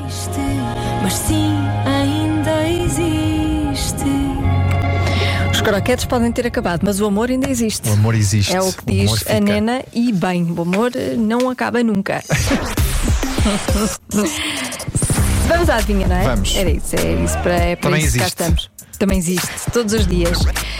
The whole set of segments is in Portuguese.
Mas sim, ainda existe. Os croquetes podem ter acabado, mas o amor ainda existe. O amor existe. É o que diz a Nena, e bem, o amor não acaba nunca. Vamos à adivinha, não é? Vamos. É isso para Também isso que cá existe. estamos. Também existe, todos os dias.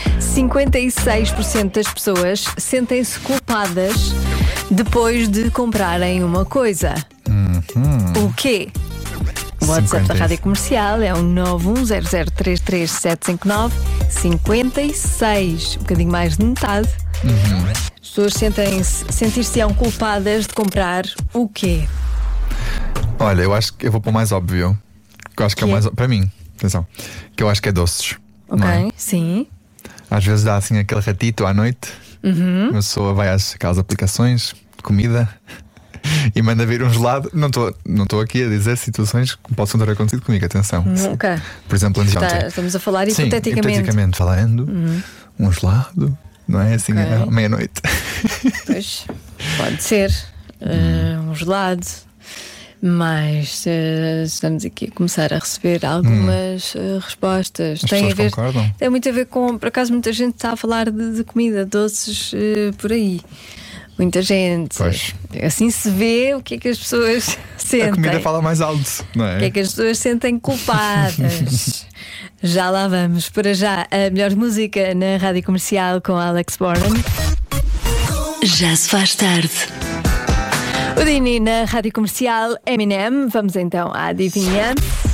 56% das pessoas sentem-se culpadas depois de comprarem uma coisa. O quê? O WhatsApp da Rádio Comercial é o 910033759. 56, um bocadinho mais de metade. As pessoas sentir-se-ão culpadas de comprar o quê? Olha, eu acho que eu vou para o mais óbvio. Que eu acho que é o mais para mim, atenção. Que eu acho que é doces. Ok, não é? sim. Às vezes dá assim aquele ratito à noite. Uma pessoa vai àquelas aplicações de comida e manda vir um gelado. Não estou aqui a dizer situações que possam ter acontecido comigo, atenção. Ok. Por exemplo, anteontem. Estamos a falar Sim, hipoteticamente. falando, um gelado, não é assim, Ok. à meia-noite. Pois, pode ser um gelado. Mas estamos aqui a começar a receber algumas respostas. As pessoas concordam? Tem muito a ver com, por acaso, muita gente está a falar de comida, doces por aí. Muita gente. Pois. Assim se vê o que é que as pessoas sentem. A comida fala mais alto, não é? O que é que as pessoas sentem culpadas. Já lá vamos. Para já, a melhor música na Rádio Comercial com Alex Borman. Já se faz tarde. O Dini na Rádio Comercial, Eminem. Vamos então à adivinha.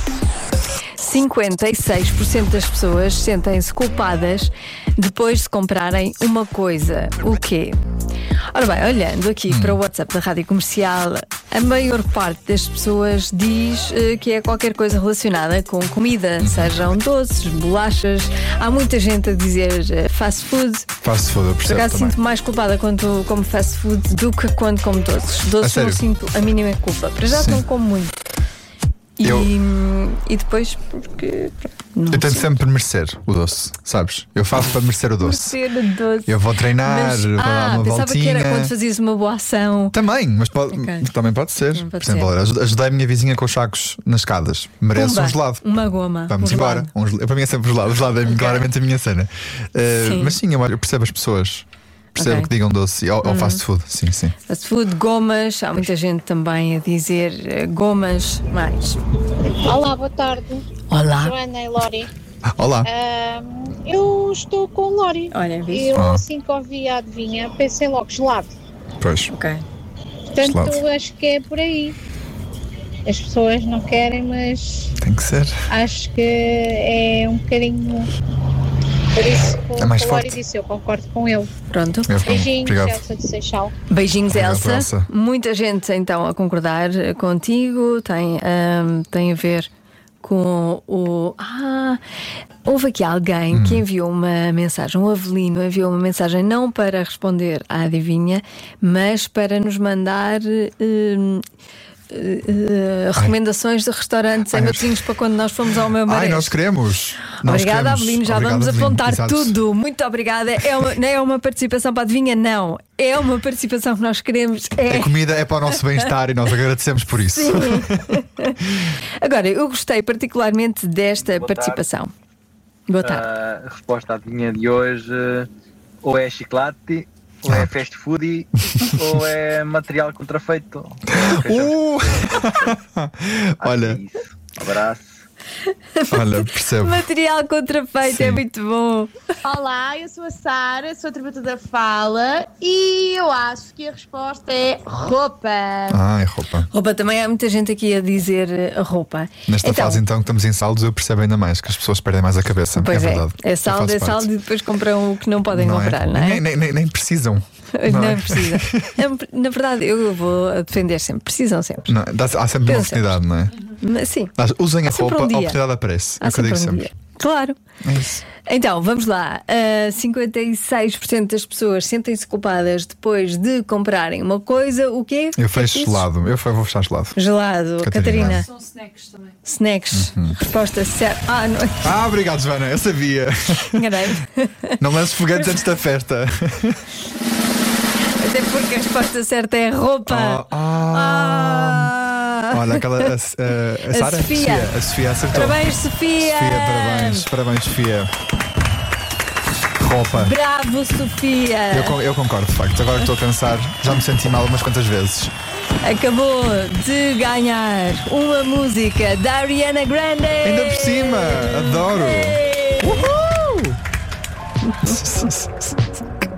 56% das pessoas sentem-se culpadas depois de comprarem uma coisa. O quê? Ora bem, olhando aqui para o WhatsApp da Rádio Comercial, a maior parte das pessoas diz que é qualquer coisa relacionada com comida, sejam doces, bolachas. Há muita gente a dizer fast food. Fast food, eu Por percebo acaso também. sinto mais culpada quando como fast food do que quando como doces. Doces A não sério? sinto a mínima culpa. Para já Sim. não como muito. E, Eu- e depois porque não Eu tento sei. sempre merecer o doce, sabes? Eu faço para merecer o doce. Ser doce. Eu vou treinar, Mas, vou dar uma pensava que era voltinha. quando fazias uma boa ação. Também, mas Ok. também pode ser. Também pode Por exemplo, ser. olha, ajudei a minha vizinha com os sacos nas escadas. Merece Pumba, um gelado. uma goma. Vamos um embora. gelado. Para mim é sempre o gelado. O gelado é claramente a minha cena. Sim. Mas sim, eu percebo as pessoas. Percebo Ok. que digam doce ou fast food. Sim, sim. Fast food, gomas. Há muita gente também a dizer gomas mais. Olá, boa tarde. Olá. Joana e Lori. Olá. Eu estou com o Lori. Olha, viste? Eu, assim que ouvi a adivinha, pensei logo gelado. Pois. Ok. Portanto, Gelado. acho que é por aí. As pessoas não querem, mas Tem que ser. acho que é um bocadinho. Por isso, É mais o Lori forte. disse, eu concordo com ele. Pronto. Beijinhos, Obrigado. Elsa de Seixal. Beijinhos, Obrigado, Elsa. Elsa. Muita gente então a concordar contigo. Tem a ver com o. Houve aqui alguém que enviou uma mensagem, o Avelino enviou uma mensagem não para responder à adivinha, mas para nos mandar recomendações de restaurantes em Matosinhos para quando nós fomos ao meu Ai, Marés. nós queremos. Nós Obrigada, queremos. Avelino. Já Obrigado, vamos Avelino. apontar Exato. tudo. Muito obrigada. Não é uma participação para a adivinha, não. É uma participação que nós queremos. A comida é para o nosso bem-estar e nós agradecemos por isso. Agora, eu gostei particularmente desta participação. Boa tarde. A resposta à adivinha de hoje ou é chocolate, ou é fast food, ou é material contrafeito. Olha, Isso. Abraço. olha, percebo. Material contrafeito Sim. é muito bom. Olá, eu sou a Sara, sou a tributa da Fala e eu acho que a resposta é roupa. Ai, roupa. Roupa, também há muita gente aqui a dizer roupa. Nesta fase então que estamos em saldos, eu percebo ainda mais que as pessoas perdem mais a cabeça. Pois é é, verdade. é Eu saldo, faço é parte. saldo e depois compram o que não podem Não comprar, não é? Nem precisam. Não, é? precisa. Na verdade, eu vou defender sempre. Precisam sempre. Não, há sempre uma Pensa. oportunidade, não é? Mas, sim. Usem a Há sempre roupa, um dia. a oportunidade aparece. É Há o que eu digo sempre um sempre. dia. Claro. É isso. Então, vamos lá. 56% das pessoas sentem-se culpadas depois de comprarem uma coisa. O quê? Eu fecho Dizes? gelado. Eu vou fechar gelado. Gelado. Catarina. São snacks também. Snacks. Resposta certa. Não. Obrigado, Joana. Eu sabia. Enganei-me. Não lances foguetes antes da festa. Até porque a resposta certa é roupa. Olha, aquela a Sara? Sofia. A Sofia acertou. Parabéns, Sofia! Parabéns, Sofia. Roupa. Bravo, Sofia! Eu concordo, de facto. Agora estou a pensar, já me senti mal umas quantas vezes. Acabou de ganhar uma música da Ariana Grande! Ainda por cima! Adoro! Uhul!